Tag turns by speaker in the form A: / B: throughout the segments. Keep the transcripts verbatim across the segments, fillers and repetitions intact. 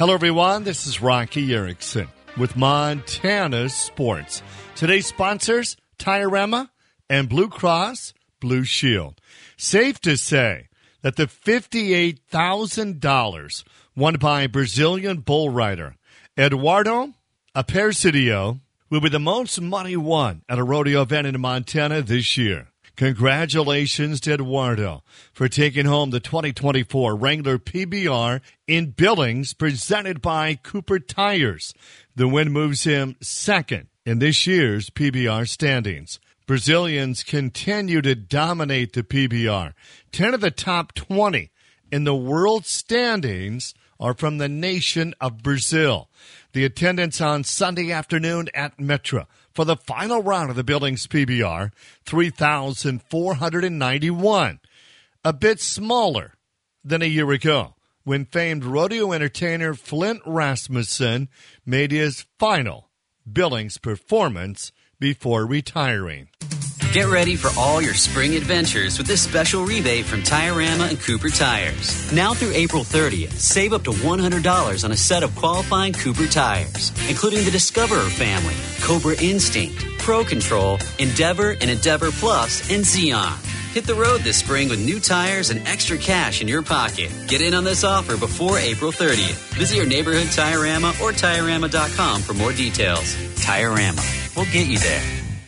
A: Hello, everyone. This is Rocky Erickson with Montana Sports. Today's sponsors, Tyrema and Blue Cross Blue Shield. Safe to say that the fifty-eight thousand dollars won by Brazilian bull rider Eduardo Aparecido will be the most money won at a rodeo event in Montana this year. Congratulations to Eduardo for taking home the twenty twenty-four Wrangler P B R in Billings, presented by Cooper Tires. The win moves him second in this year's P B R standings. Brazilians continue to dominate the P B R. Ten of the top twenty in the world standings are from the nation of Brazil. The attendance on Sunday afternoon at Metra for the final round of the Billings P B R, three thousand four hundred ninety-one, a bit smaller than a year ago when famed rodeo entertainer Flint Rasmussen made his final Billings performance before retiring.
B: Get ready for all your spring adventures with this special rebate from Tyrema and Cooper Tires. Now through April thirtieth, save up to one hundred dollars on a set of qualifying Cooper tires, including the Discoverer family, Cobra Instinct, Pro Control, Endeavor, and Endeavor Plus, and Xeon. Hit the road this spring with new tires and extra cash in your pocket. Get in on this offer before April thirtieth. Visit your neighborhood Tyrema or Tyrema dot com for more details. Tyrema, we'll get you there.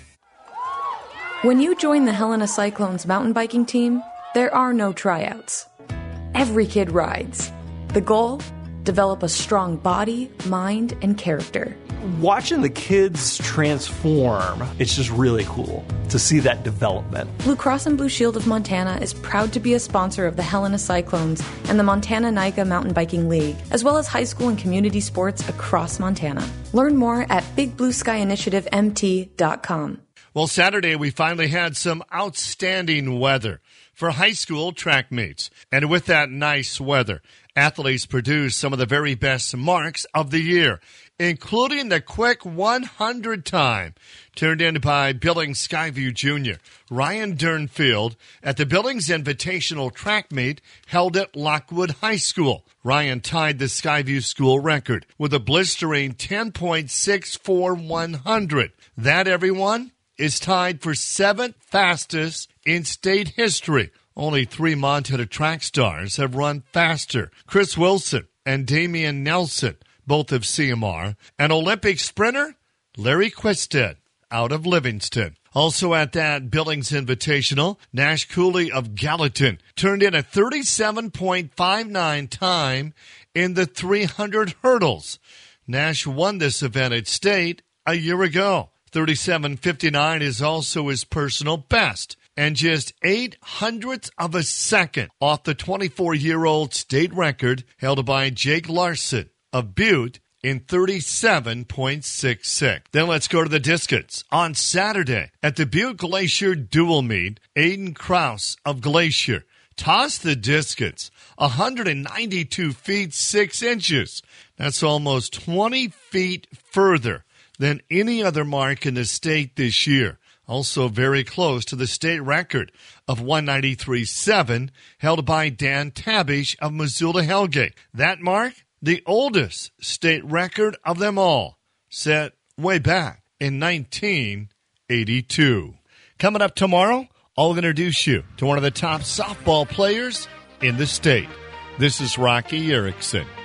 C: When you join the Helena Cyclones mountain biking team, there are no tryouts. Every kid rides. The goal? Develop a strong body, mind, and character.
D: Watching the kids transform, it's just really cool to see that development.
C: Blue Cross and Blue Shield of Montana is proud to be a sponsor of the Helena Cyclones and the Montana NICA Mountain Biking League, as well as high school and community sports across Montana. Learn more at big blue sky initiative m t dot com.
A: Well, Saturday we finally had some outstanding weather for high school track meets. And with that nice weather, athletes produced some of the very best marks of the year, including the quick one hundred time turned in by Billings Skyview Junior Ryan Durnfield at the Billings Invitational track meet held at Lockwood High School. Ryan tied the Skyview school record with a blistering ten point six four one hundred. That, everyone, is tied for seventh fastest in state history. Only three Montana track stars have run faster. Chris Wilson and Damian Nelson, both of C M R, and Olympic sprinter Larry Quisted out of Livingston. Also at that Billings Invitational, Nash Cooley of Gallatin turned in a thirty-seven point five nine time in the three hundred hurdles. Nash won this event at state a year ago. thirty-seven fifty-nine is also his personal best, and just eight hundredths of a second off the twenty-four-year-old state record held by Jake Larson of Butte in thirty-seven point six six. Then let's go to the discus. On Saturday at the Butte Glacier Dual Meet, Aiden Krause of Glacier tossed the discus one hundred ninety-two feet six inches. That's almost twenty feet further than any other mark in the state this year. Also very close to the state record of one ninety-three point seven held by Dan Tabish of Missoula Hellgate. That mark, the oldest state record of them all, set way back in nineteen eighty-two. Coming up tomorrow, I'll introduce you to one of the top softball players in the state. This is Rocky Erickson.